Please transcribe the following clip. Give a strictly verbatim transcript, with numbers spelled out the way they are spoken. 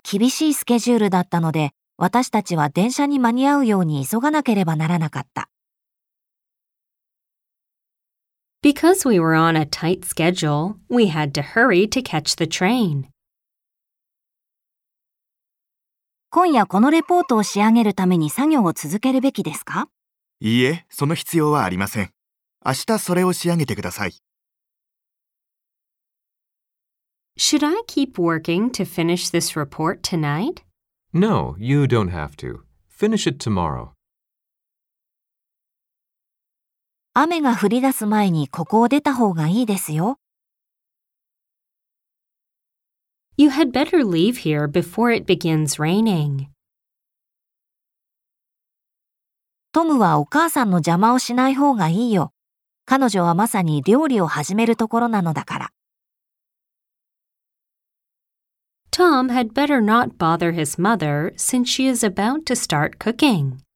厳しいスケジュールだったので、私たちは電車に間に合うように急がなければならなかった。 Because we were on a tight schedule, we had to hurry to catch the train. 今夜このレポートを仕上げるために作業を続けるべきですか？ いいえ、その必要はありません。明日それを仕上げてください。 Should I keep working to finish this report tonight? No, you don't have to. Finish it tomorrow. 雨が降り出す前にここを出た方がいいですよ。 You had better leave here before it begins raining. トムはお母さんの邪魔をしない方がいいよ。彼女はまさに料理を始めるところなのだから。 Tom had better not bother his mother since she is about to start cooking.